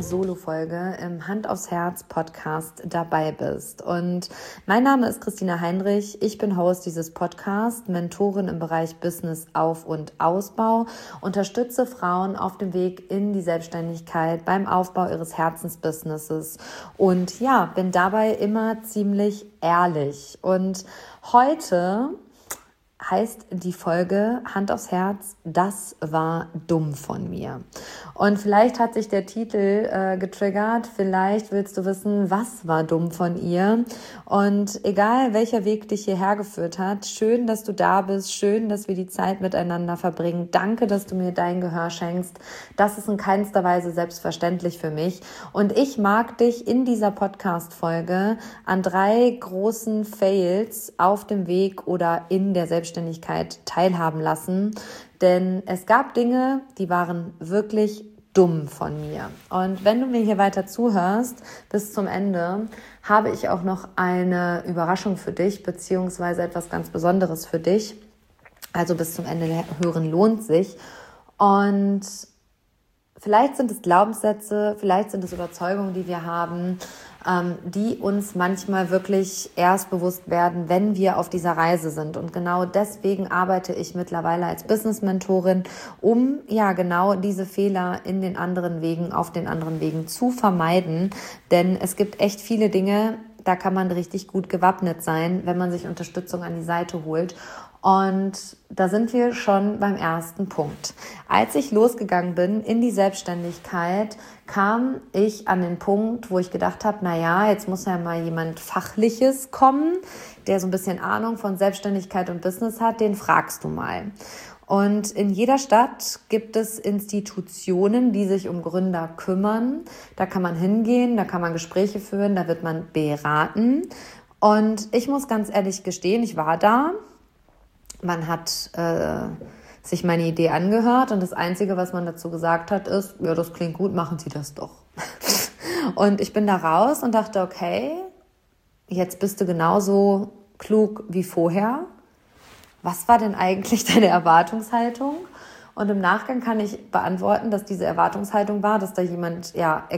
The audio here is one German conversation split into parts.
Solo-Folge im Hand aufs Herz Podcast dabei bist. Und mein Name ist Christina Heinrich. Ich bin Host dieses Podcasts, Mentorin im Bereich Business Auf- und Ausbau, unterstütze Frauen auf dem Weg in die Selbstständigkeit beim Aufbau ihres Herzensbusinesses und ja, bin dabei immer ziemlich ehrlich. Und heute heißt die Folge Hand aufs Herz, das war dumm von mir. Und vielleicht hat sich der Titel getriggert, vielleicht willst du wissen, was war dumm von ihr. Und egal, welcher Weg dich hierher geführt hat, schön, dass du da bist, schön, dass wir die Zeit miteinander verbringen. Danke, dass du mir dein Gehör schenkst. Das ist in keinster Weise selbstverständlich für mich. Und ich mag dich in dieser Podcast-Folge an 3 großen Fails auf dem Weg oder in der Selbstständigkeit teilhaben lassen, denn es gab Dinge, die waren wirklich dumm von mir. Und wenn du mir hier weiter zuhörst bis zum Ende, habe ich auch noch eine Überraschung für dich, beziehungsweise etwas ganz Besonderes für dich. Also bis zum Ende hören lohnt sich. Und vielleicht sind es Glaubenssätze, vielleicht sind es Überzeugungen, die wir haben, die uns manchmal wirklich erst bewusst werden, wenn wir auf dieser Reise sind. Und genau deswegen arbeite ich mittlerweile als Business-Mentorin, um ja genau diese Fehler in den anderen Wegen, auf den anderen Wegen zu vermeiden. Denn es gibt echt viele Dinge, da kann man richtig gut gewappnet sein, wenn man sich Unterstützung an die Seite holt. Und da sind wir schon beim ersten Punkt. Als ich losgegangen bin in die Selbstständigkeit, kam ich an den Punkt, wo ich gedacht habe, jetzt muss ja mal jemand Fachliches kommen, der so ein bisschen Ahnung von Selbstständigkeit und Business hat, den fragst du mal. Und in jeder Stadt gibt es Institutionen, die sich um Gründer kümmern. Da kann man hingehen, da kann man Gespräche führen, da wird man beraten. Und ich muss ganz ehrlich gestehen, ich war da. Man hat sich meine Idee angehört und das Einzige, was man dazu gesagt hat, ist, ja, das klingt gut, machen Sie das doch. Und ich bin da raus und dachte, okay, jetzt bist du genauso klug wie vorher. Was war denn eigentlich deine Erwartungshaltung? Und im Nachgang kann ich beantworten, dass diese Erwartungshaltung war, dass da jemand,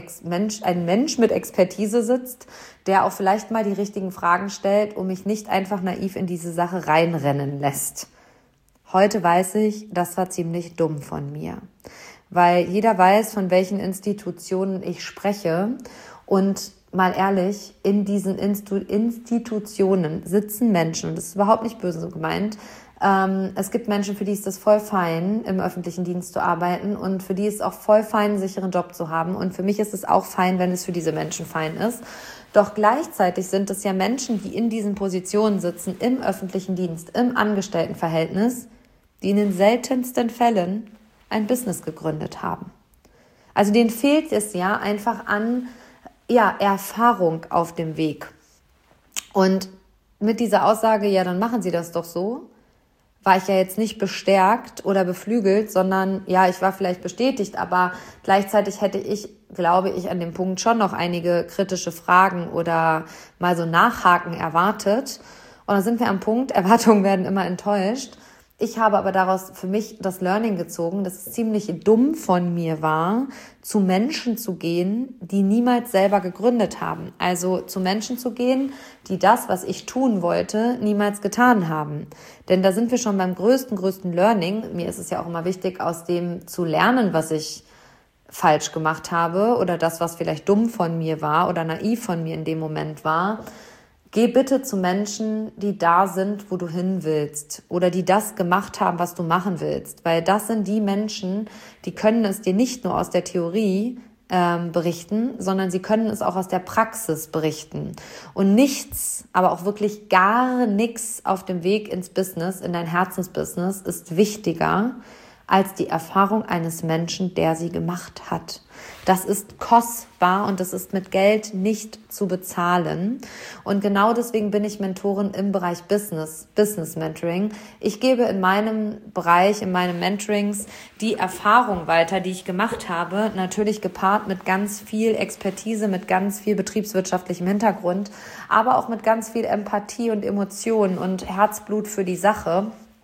ein Mensch mit Expertise sitzt, der auch vielleicht mal die richtigen Fragen stellt und mich nicht einfach naiv in diese Sache reinrennen lässt. Heute weiß ich, das war ziemlich dumm von mir, weil jeder weiß, von welchen Institutionen ich spreche. Und mal ehrlich, in diesen Institutionen sitzen Menschen, und das ist überhaupt nicht böse so gemeint. Es gibt Menschen, für die ist das voll fein, im öffentlichen Dienst zu arbeiten, und für die ist es auch voll fein, einen sicheren Job zu haben. Und für mich ist es auch fein, wenn es für diese Menschen fein ist. Doch gleichzeitig sind es ja Menschen, die in diesen Positionen sitzen, im öffentlichen Dienst, im Angestelltenverhältnis, die in den seltensten Fällen ein Business gegründet haben. Also denen fehlt es ja einfach an Erfahrung auf dem Weg. Und mit dieser Aussage, ja, dann machen Sie das doch so, war ich ja jetzt nicht bestärkt oder beflügelt, sondern ja, ich war vielleicht bestätigt, aber gleichzeitig hätte ich, glaube ich, an dem Punkt schon noch einige kritische Fragen oder mal so Nachhaken erwartet. Und dann sind wir am Punkt, Erwartungen werden immer enttäuscht. Ich habe aber daraus für mich das Learning gezogen, dass es ziemlich dumm von mir war, zu Menschen zu gehen, die niemals selber gegründet haben. Also zu Menschen zu gehen, die das, was ich tun wollte, niemals getan haben. Denn da sind wir schon beim größten Learning. Mir ist es ja auch immer wichtig, aus dem zu lernen, was ich falsch gemacht habe oder das, was vielleicht dumm von mir war oder naiv von mir in dem Moment war. Geh bitte zu Menschen, die da sind, wo du hin willst oder die das gemacht haben, was du machen willst. Weil das sind die Menschen, die können es dir nicht nur aus der Theorie berichten, sondern sie können es auch aus der Praxis berichten. Und nichts, aber auch wirklich gar nichts auf dem Weg ins Business, in dein Herzensbusiness ist wichtiger als die Erfahrung eines Menschen, der sie gemacht hat. Das ist kostbar und das ist mit Geld nicht zu bezahlen. Und genau deswegen bin ich Mentorin im Bereich Business Mentoring. Ich gebe in meinem Bereich, in meinen Mentorings die Erfahrung weiter, die ich gemacht habe, natürlich gepaart mit ganz viel Expertise, mit ganz viel betriebswirtschaftlichem Hintergrund, aber auch mit ganz viel Empathie und Emotionen und Herzblut für die Sache.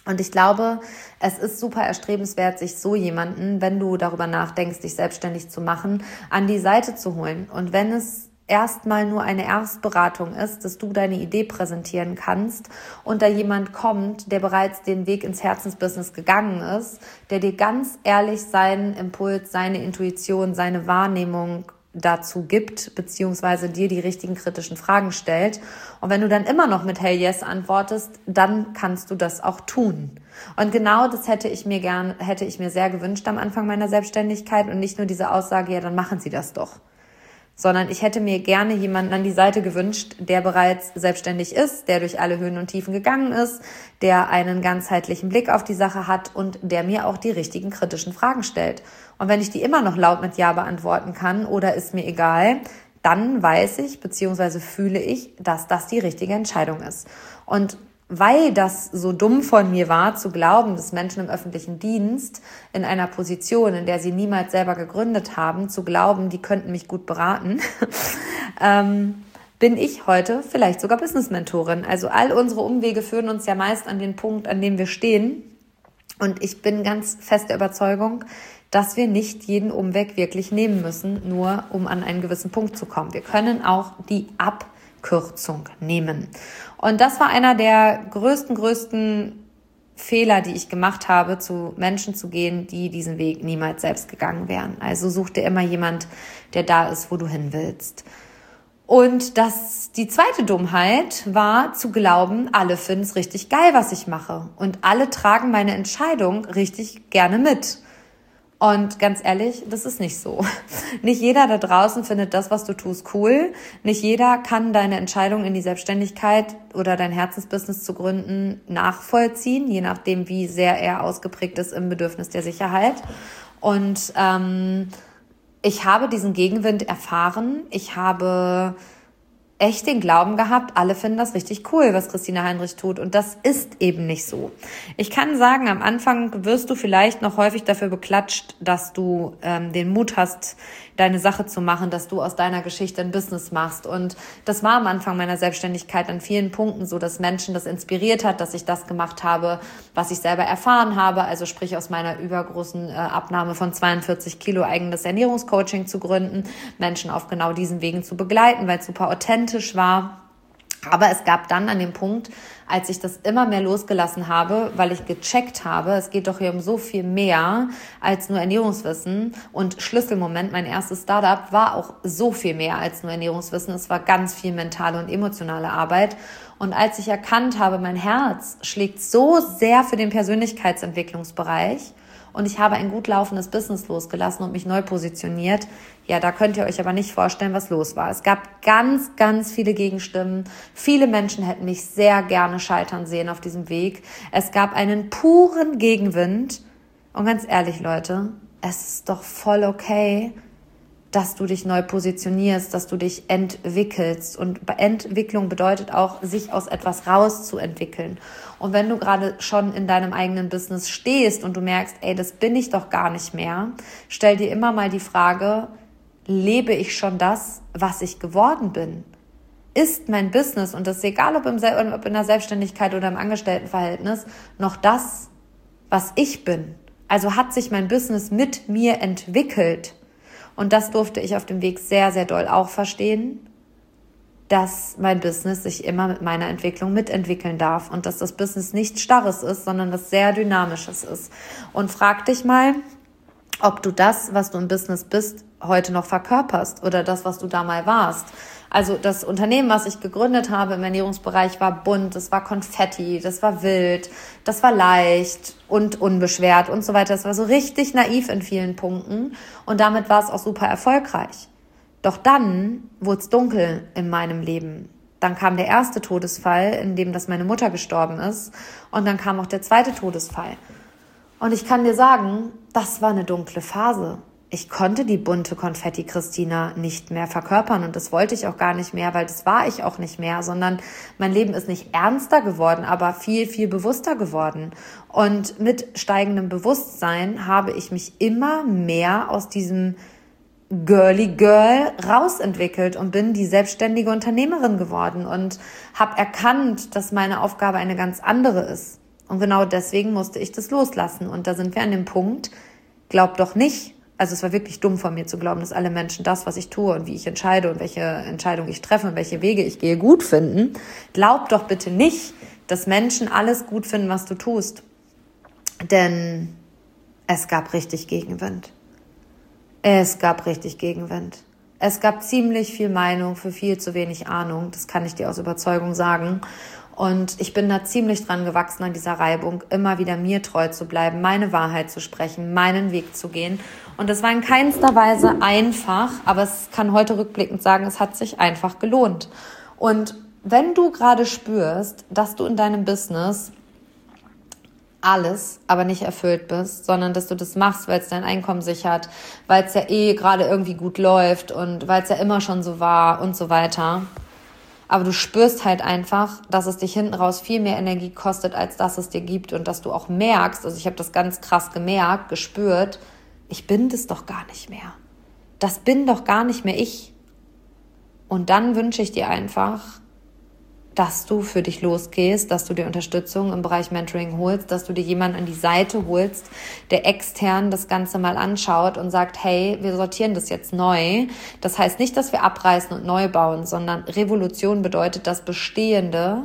Und ich glaube, es ist super erstrebenswert, sich so jemanden, wenn du darüber nachdenkst, dich selbstständig zu machen, an die Seite zu holen. Und wenn es erstmal nur eine Erstberatung ist, dass du deine Idee präsentieren kannst und da jemand kommt, der bereits den Weg ins Herzensbusiness gegangen ist, der dir ganz ehrlich seinen Impuls, seine Intuition, seine Wahrnehmung dazu gibt, beziehungsweise dir die richtigen kritischen Fragen stellt. Und wenn du dann immer noch mit Hell Yes antwortest, dann kannst du das auch tun. Und genau das hätte ich mir sehr gewünscht am Anfang meiner Selbstständigkeit und nicht nur diese Aussage, ja, dann machen Sie das doch. Sondern ich hätte mir gerne jemanden an die Seite gewünscht, der bereits selbstständig ist, der durch alle Höhen und Tiefen gegangen ist, der einen ganzheitlichen Blick auf die Sache hat und der mir auch die richtigen kritischen Fragen stellt. Und wenn ich die immer noch laut mit Ja beantworten kann oder ist mir egal, dann weiß ich bzw. fühle ich, dass das die richtige Entscheidung ist. Und weil das so dumm von mir war, zu glauben, dass Menschen im öffentlichen Dienst in einer Position, in der sie niemals selber gegründet haben, zu glauben, die könnten mich gut beraten, bin ich heute vielleicht sogar Business-Mentorin. Also all unsere Umwege führen uns ja meist an den Punkt, an dem wir stehen. Und ich bin ganz fest der Überzeugung, dass wir nicht jeden Umweg wirklich nehmen müssen, nur um an einen gewissen Punkt zu kommen. Wir können auch die Abkürzung nehmen. Und das war einer der größten Fehler, die ich gemacht habe, zu Menschen zu gehen, die diesen Weg niemals selbst gegangen wären. Also such dir immer jemand, der da ist, wo du hin willst. Und die zweite Dummheit war zu glauben, alle finden es richtig geil, was ich mache. Und alle tragen meine Entscheidung richtig gerne mit. Und ganz ehrlich, das ist nicht so. Nicht jeder da draußen findet das, was du tust, cool. Nicht jeder kann deine Entscheidung in die Selbstständigkeit oder dein Herzensbusiness zu gründen nachvollziehen, je nachdem, wie sehr er ausgeprägt ist im Bedürfnis der Sicherheit. Und ich habe diesen Gegenwind erfahren. Ich habe echt den Glauben gehabt, alle finden das richtig cool, was Christina Heinrich tut. Und das ist eben nicht so. Ich kann sagen, am Anfang wirst du vielleicht noch häufig dafür beklatscht, dass du den Mut hast, deine Sache zu machen, dass du aus deiner Geschichte ein Business machst. Und das war am Anfang meiner Selbstständigkeit an vielen Punkten so, dass Menschen das inspiriert hat, dass ich das gemacht habe, was ich selber erfahren habe. Also sprich aus meiner übergroßen Abnahme von 42 Kilo eigenes Ernährungscoaching zu gründen, Menschen auf genau diesen Wegen zu begleiten, weil es super authentisch war. Aber es gab dann an dem Punkt, als ich das immer mehr losgelassen habe, weil ich gecheckt habe, es geht doch hier um so viel mehr als nur Ernährungswissen. Und Schlüsselmoment, mein erstes Startup, war auch so viel mehr als nur Ernährungswissen. Es war ganz viel mentale und emotionale Arbeit. Und als ich erkannt habe, mein Herz schlägt so sehr für den Persönlichkeitsentwicklungsbereich und ich habe ein gut laufendes Business losgelassen und mich neu positioniert, ja, da könnt ihr euch aber nicht vorstellen, was los war. Es gab ganz, ganz viele Gegenstimmen. Viele Menschen hätten mich sehr gerne scheitern sehen auf diesem Weg. Es gab einen puren Gegenwind. Und ganz ehrlich, Leute, es ist doch voll okay, dass du dich neu positionierst, dass du dich entwickelst. Und Entwicklung bedeutet auch, sich aus etwas rauszuentwickeln. Und wenn du gerade schon in deinem eigenen Business stehst und du merkst, ey, das bin ich doch gar nicht mehr, stell dir immer mal die Frage, lebe ich schon das, was ich geworden bin? Ist mein Business, und das ist egal, ob in der Selbstständigkeit oder im Angestelltenverhältnis, noch das, was ich bin? Also hat sich mein Business mit mir entwickelt? Und das durfte ich auf dem Weg sehr, sehr doll auch verstehen, dass mein Business sich immer mit meiner Entwicklung mitentwickeln darf und dass das Business nichts Starres ist, sondern was sehr Dynamisches ist. Und frag dich mal, ob du das, was du im Business bist, heute noch verkörperst oder das, was du da mal warst. Also das Unternehmen, was ich gegründet habe im Ernährungsbereich, war bunt, das war Konfetti, das war wild, das war leicht und unbeschwert und so weiter. Das war so richtig naiv in vielen Punkten und damit war es auch super erfolgreich. Doch dann wurde es dunkel in meinem Leben. Dann kam der erste Todesfall, in dem dass meine Mutter gestorben ist und dann kam auch der zweite Todesfall. Und ich kann dir sagen, das war eine dunkle Phase. Ich konnte die bunte Konfetti-Christina nicht mehr verkörpern und das wollte ich auch gar nicht mehr, weil das war ich auch nicht mehr, sondern mein Leben ist nicht ernster geworden, aber viel, viel bewusster geworden. Und mit steigendem Bewusstsein habe ich mich immer mehr aus diesem Girly Girl rausentwickelt und bin die selbstständige Unternehmerin geworden und habe erkannt, dass meine Aufgabe eine ganz andere ist. Und genau deswegen musste ich das loslassen. Und da sind wir an dem Punkt, glaub doch nicht, also es war wirklich dumm von mir zu glauben, dass alle Menschen das, was ich tue und wie ich entscheide und welche Entscheidung ich treffe und welche Wege ich gehe, gut finden. Glaub doch bitte nicht, dass Menschen alles gut finden, was du tust. Denn es gab richtig Gegenwind. Es gab ziemlich viel Meinung für viel zu wenig Ahnung. Das kann ich dir aus Überzeugung sagen. Und ich bin da ziemlich dran gewachsen an dieser Reibung, immer wieder mir treu zu bleiben, meine Wahrheit zu sprechen, meinen Weg zu gehen. Und es war in keinster Weise einfach, aber es kann heute rückblickend sagen, es hat sich einfach gelohnt. Und wenn du gerade spürst, dass du in deinem Business alles, aber nicht erfüllt bist, sondern dass du das machst, weil es dein Einkommen sichert, weil es ja gerade irgendwie gut läuft und weil es ja immer schon so war und so weiter. Aber du spürst halt einfach, dass es dich hinten raus viel mehr Energie kostet, als dass es dir gibt und dass du auch merkst, also ich habe das ganz krass gespürt, ich bin das doch gar nicht mehr. Das bin doch gar nicht mehr ich. Und dann wünsche ich dir einfach, dass du für dich losgehst, dass du dir Unterstützung im Bereich Mentoring holst, dass du dir jemanden an die Seite holst, der extern das Ganze mal anschaut und sagt, hey, wir sortieren das jetzt neu. Das heißt nicht, dass wir abreißen und neu bauen, sondern Evolution bedeutet das Bestehende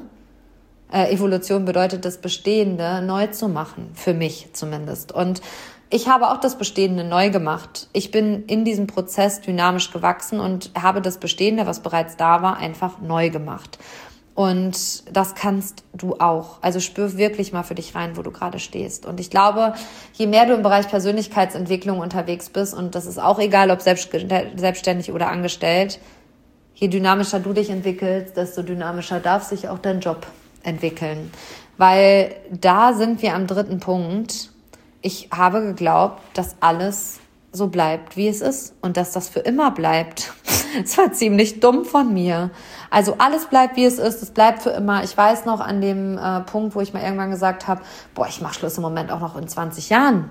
neu zu machen, für mich zumindest. Und ich habe auch das Bestehende neu gemacht. Ich bin in diesem Prozess dynamisch gewachsen und habe das Bestehende, was bereits da war, einfach neu gemacht. Und das kannst du auch. Also spür wirklich mal für dich rein, wo du gerade stehst. Und ich glaube, je mehr du im Bereich Persönlichkeitsentwicklung unterwegs bist, und das ist auch egal, ob selbstständig oder angestellt, je dynamischer du dich entwickelst, desto dynamischer darf sich auch dein Job entwickeln. Weil da sind wir am 3. Punkt. Ich habe geglaubt, dass alles so bleibt, wie es ist und dass das für immer bleibt. Es war ziemlich dumm von mir. Also alles bleibt, wie es ist, es bleibt für immer. Ich weiß noch an dem Punkt, wo ich mal irgendwann gesagt habe, ich mache Schluss im Moment auch noch in 20 Jahren.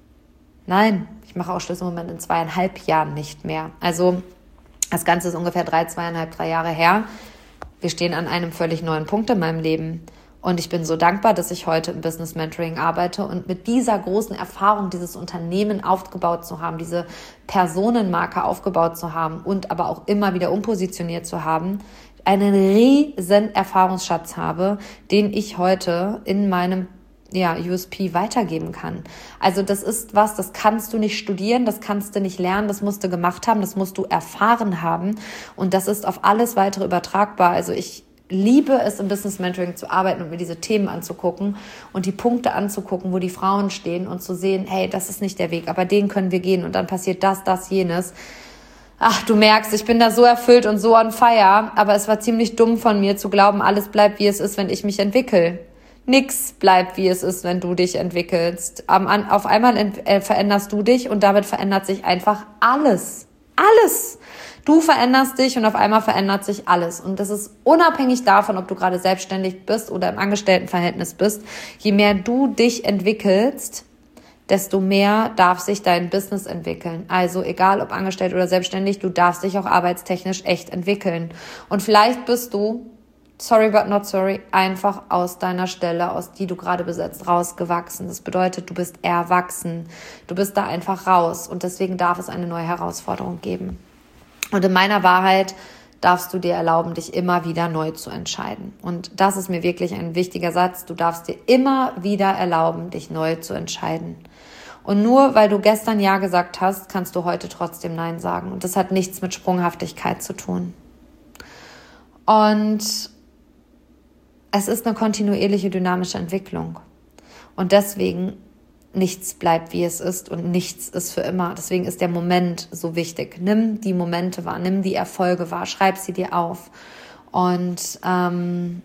Nein, ich mache auch Schluss im Moment in 2,5 Jahren nicht mehr. Also das Ganze ist ungefähr 3 Jahre her. Wir stehen an einem völlig neuen Punkt in meinem Leben. Und ich bin so dankbar, dass ich heute im Business Mentoring arbeite und mit dieser großen Erfahrung dieses Unternehmen aufgebaut zu haben, diese Personenmarke aufgebaut zu haben und aber auch immer wieder umpositioniert zu haben, einen riesen Erfahrungsschatz habe, den ich heute in meinem USP weitergeben kann. Also das ist was, das kannst du nicht studieren, das kannst du nicht lernen, das musst du gemacht haben, das musst du erfahren haben und das ist auf alles weitere übertragbar. Also ich liebe es, im Business Mentoring zu arbeiten und mir diese Themen anzugucken und die Punkte anzugucken, wo die Frauen stehen und zu sehen, hey, das ist nicht der Weg, aber den können wir gehen und dann passiert das, jenes. Ach, du merkst, ich bin da so erfüllt und so on fire, aber es war ziemlich dumm von mir zu glauben, alles bleibt, wie es ist, wenn ich mich entwickle. Nix bleibt, wie es ist, wenn du dich entwickelst. Auf einmal veränderst du dich und damit verändert sich einfach alles. Alles. Du veränderst dich und auf einmal verändert sich alles. Und das ist unabhängig davon, ob du gerade selbstständig bist oder im Angestelltenverhältnis bist. Je mehr du dich entwickelst, desto mehr darf sich dein Business entwickeln. Also egal, ob angestellt oder selbstständig, du darfst dich auch arbeitstechnisch echt entwickeln. Und vielleicht bist du, sorry but not sorry, einfach aus deiner Stelle, aus die du gerade besetzt, rausgewachsen. Das bedeutet, du bist erwachsen. Du bist da einfach raus. Und deswegen darf es eine neue Herausforderung geben. Und in meiner Wahrheit darfst du dir erlauben, dich immer wieder neu zu entscheiden. Und das ist mir wirklich ein wichtiger Satz. Du darfst dir immer wieder erlauben, dich neu zu entscheiden. Und nur weil du gestern Ja gesagt hast, kannst du heute trotzdem Nein sagen. Und das hat nichts mit Sprunghaftigkeit zu tun. Und es ist eine kontinuierliche dynamische Entwicklung. Und deswegen nichts bleibt, wie es ist und nichts ist für immer. Deswegen ist der Moment so wichtig. Nimm die Momente wahr, nimm die Erfolge wahr, schreib sie dir auf. Und dann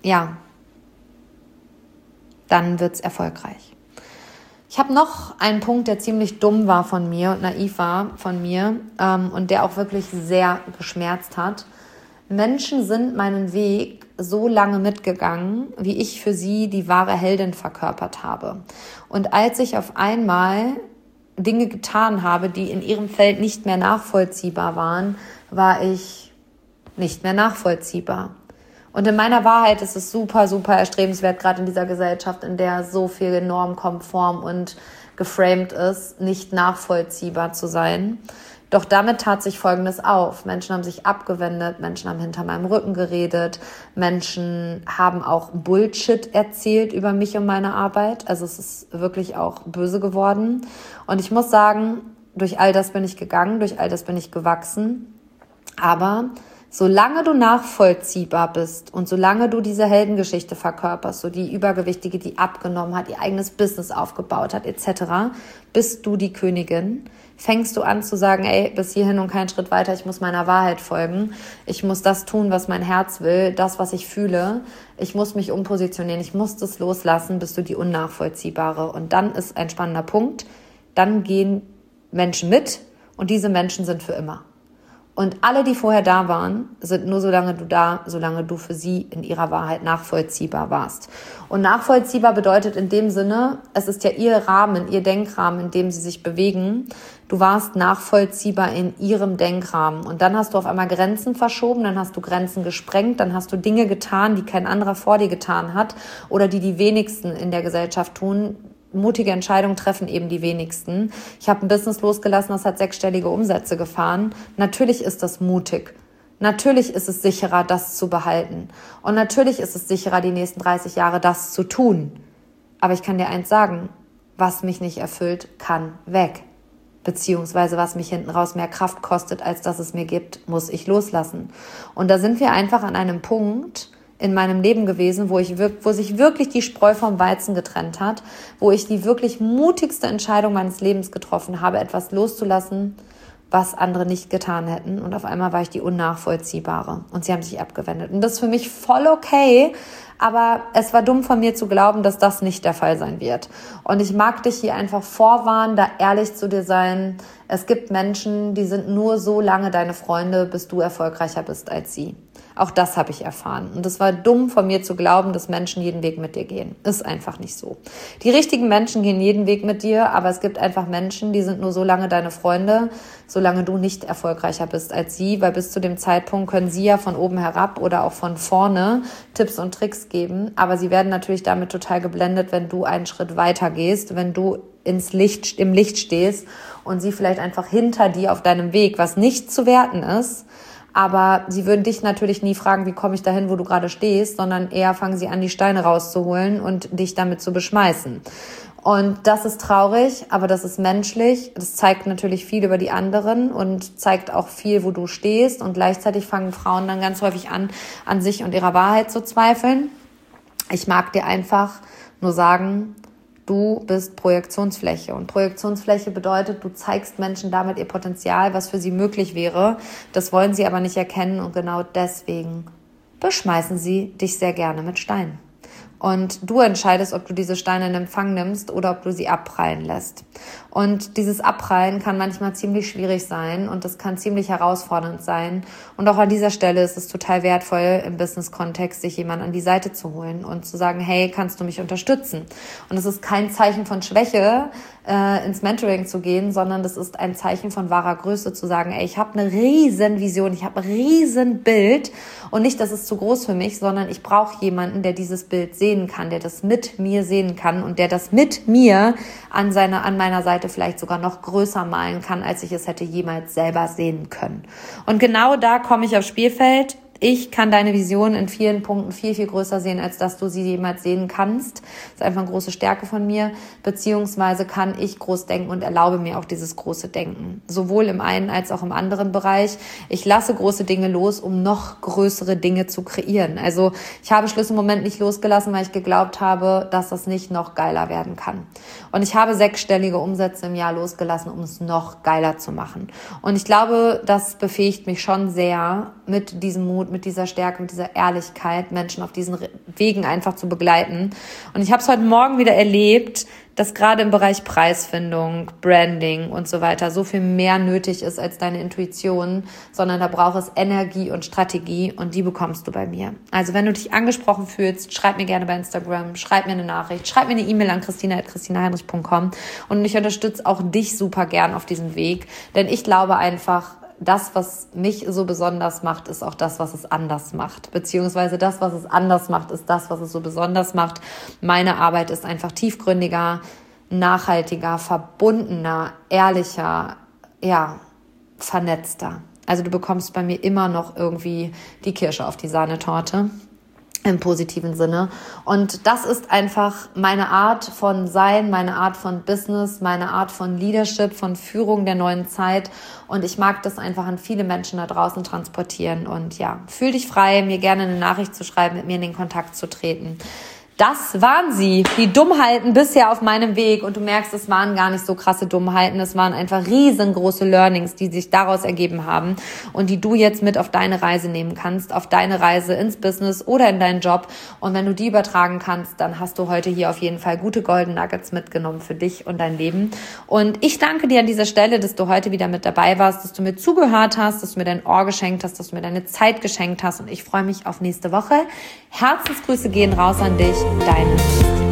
wird's erfolgreich. Ich habe noch einen Punkt, der ziemlich dumm war von mir und naiv war von mir und der auch wirklich sehr geschmerzt hat. Menschen sind meinen Weg so lange mitgegangen, wie ich für sie die wahre Heldin verkörpert habe. Und als ich auf einmal Dinge getan habe, die in ihrem Feld nicht mehr nachvollziehbar waren, war ich nicht mehr nachvollziehbar. Und in meiner Wahrheit ist es super, super erstrebenswert, gerade in dieser Gesellschaft, in der so viel normkonform und geframed ist, nicht nachvollziehbar zu sein. Doch damit tat sich Folgendes auf. Menschen haben sich abgewendet, Menschen haben hinter meinem Rücken geredet, Menschen haben auch Bullshit erzählt über mich und meine Arbeit. Also es ist wirklich auch böse geworden. Und ich muss sagen, durch all das bin ich gegangen, durch all das bin ich gewachsen. Aber solange du nachvollziehbar bist und solange du diese Heldengeschichte verkörperst, so die Übergewichtige, die abgenommen hat, ihr eigenes Business aufgebaut hat, etc., bist du die Königin. Fängst du an zu sagen, ey, bis hierhin und keinen Schritt weiter, ich muss meiner Wahrheit folgen, ich muss das tun, was mein Herz will, das, was ich fühle, ich muss mich umpositionieren, ich muss das loslassen, bist du die Unnachvollziehbare. Und dann ist ein spannender Punkt, dann gehen Menschen mit und diese Menschen sind für immer. Und alle, die vorher da waren, sind nur solange du für sie in ihrer Wahrheit nachvollziehbar warst. Und nachvollziehbar bedeutet in dem Sinne, es ist ja ihr Rahmen, ihr Denkrahmen, in dem sie sich bewegen. Du warst nachvollziehbar in ihrem Denkrahmen. Und dann hast du auf einmal Grenzen verschoben, dann hast du Grenzen gesprengt, dann hast du Dinge getan, die kein anderer vor dir getan hat oder die wenigsten in der Gesellschaft tun. Mutige Entscheidungen treffen eben die wenigsten. Ich habe ein Business losgelassen, das hat 6-stellige Umsätze gefahren. Natürlich ist das mutig. Natürlich ist es sicherer, das zu behalten. Und natürlich ist es sicherer, die nächsten 30 Jahre das zu tun. Aber ich kann dir eins sagen, was mich nicht erfüllt, kann weg. Beziehungsweise was mich hinten raus mehr Kraft kostet, als dass es mir gibt, muss ich loslassen. Und da sind wir einfach an einem Punkt in meinem Leben gewesen, wo sich wirklich die Spreu vom Weizen getrennt hat, wo ich die wirklich mutigste Entscheidung meines Lebens getroffen habe, etwas loszulassen, was andere nicht getan hätten. Und auf einmal war ich die Unnachvollziehbare. Und sie haben sich abgewendet. Und das ist für mich voll okay, aber es war dumm von mir zu glauben, dass das nicht der Fall sein wird. Und ich mag dich hier einfach vorwarnen, da ehrlich zu dir sein. Es gibt Menschen, die sind nur so lange deine Freunde, bis du erfolgreicher bist als sie. Auch das habe ich erfahren. Und es war dumm von mir zu glauben, dass Menschen jeden Weg mit dir gehen. Ist einfach nicht so. Die richtigen Menschen gehen jeden Weg mit dir, aber es gibt einfach Menschen, die sind nur so lange deine Freunde, solange du nicht erfolgreicher bist als sie, weil bis zu dem Zeitpunkt können sie ja von oben herab oder auch von vorne Tipps und Tricks geben, aber sie werden natürlich damit total geblendet, wenn du einen Schritt weiter gehst, wenn du im Licht stehst und sie vielleicht einfach hinter dir auf deinem Weg, was nicht zu werten ist. Aber sie würden dich natürlich nie fragen, wie komme ich dahin, wo du gerade stehst, sondern eher fangen sie an, die Steine rauszuholen und dich damit zu beschmeißen. Und das ist traurig, aber das ist menschlich. Das zeigt natürlich viel über die anderen und zeigt auch viel, wo du stehst. Und gleichzeitig fangen Frauen dann ganz häufig an sich und ihrer Wahrheit zu zweifeln. Ich mag dir einfach nur sagen, du bist Projektionsfläche. Und Projektionsfläche bedeutet, du zeigst Menschen damit ihr Potenzial, was für sie möglich wäre. Das wollen sie aber nicht erkennen und genau deswegen beschmeißen sie dich sehr gerne mit Steinen. Und du entscheidest, ob du diese Steine in Empfang nimmst oder ob du sie abprallen lässt. Und dieses Abprallen kann manchmal ziemlich schwierig sein und das kann ziemlich herausfordernd sein. Und auch an dieser Stelle ist es total wertvoll, im Business-Kontext sich jemanden an die Seite zu holen und zu sagen, hey, kannst du mich unterstützen? Und es ist kein Zeichen von Schwäche, ins Mentoring zu gehen, sondern das ist ein Zeichen von wahrer Größe, zu sagen, ey, ich habe eine riesen Vision, ich habe ein riesen Bild und nicht, das ist zu groß für mich, sondern ich brauche jemanden, der dieses Bild sehen kann, der das mit mir sehen kann und der das mit mir an meiner Seite vielleicht sogar noch größer malen kann, als ich es hätte jemals selber sehen können. Und genau da komme ich aufs Spielfeld. Ich kann deine Vision in vielen Punkten viel, viel größer sehen, als dass du sie jemals sehen kannst. Das ist einfach eine große Stärke von mir. Beziehungsweise kann ich groß denken und erlaube mir auch dieses große Denken. Sowohl im einen als auch im anderen Bereich. Ich lasse große Dinge los, um noch größere Dinge zu kreieren. Also ich habe Schluss im Moment nicht losgelassen, weil ich geglaubt habe, dass das nicht noch geiler werden kann. Und ich habe 6-stellige Umsätze im Jahr losgelassen, um es noch geiler zu machen. Und ich glaube, das befähigt mich schon sehr, mit diesem Mut, mit dieser Stärke, mit dieser Ehrlichkeit, Menschen auf diesen Wegen einfach zu begleiten. Und ich habe es heute Morgen wieder erlebt, dass gerade im Bereich Preisfindung, Branding und so weiter so viel mehr nötig ist als deine Intuition, sondern da braucht es Energie und Strategie und die bekommst du bei mir. Also wenn du dich angesprochen fühlst, schreib mir gerne bei Instagram, schreib mir eine Nachricht, schreib mir eine E-Mail an christina@christinaheinrich.com und ich unterstütze auch dich super gern auf diesem Weg, denn ich glaube einfach, das, was mich so besonders macht, ist auch das, was es anders macht. Beziehungsweise das, was es anders macht, ist das, was es so besonders macht. Meine Arbeit ist einfach tiefgründiger, nachhaltiger, verbundener, ehrlicher, vernetzter. Also du bekommst bei mir immer noch irgendwie die Kirsche auf die Sahnetorte. Im positiven Sinne. Und das ist einfach meine Art von Sein, meine Art von Business, meine Art von Leadership, von Führung der neuen Zeit. Und ich mag das einfach an viele Menschen da draußen transportieren. Und fühl dich frei, mir gerne eine Nachricht zu schreiben, mit mir in den Kontakt zu treten. Das waren sie, die Dummheiten bisher auf meinem Weg. Und du merkst, es waren gar nicht so krasse Dummheiten. Es waren einfach riesengroße Learnings, die sich daraus ergeben haben und die du jetzt mit auf deine Reise nehmen kannst, auf deine Reise ins Business oder in deinen Job. Und wenn du die übertragen kannst, dann hast du heute hier auf jeden Fall gute Golden Nuggets mitgenommen für dich und dein Leben. Und ich danke dir an dieser Stelle, dass du heute wieder mit dabei warst, dass du mir zugehört hast, dass du mir dein Ohr geschenkt hast, dass du mir deine Zeit geschenkt hast. Und ich freue mich auf nächste Woche. Herzensgrüße gehen raus an dich. Deine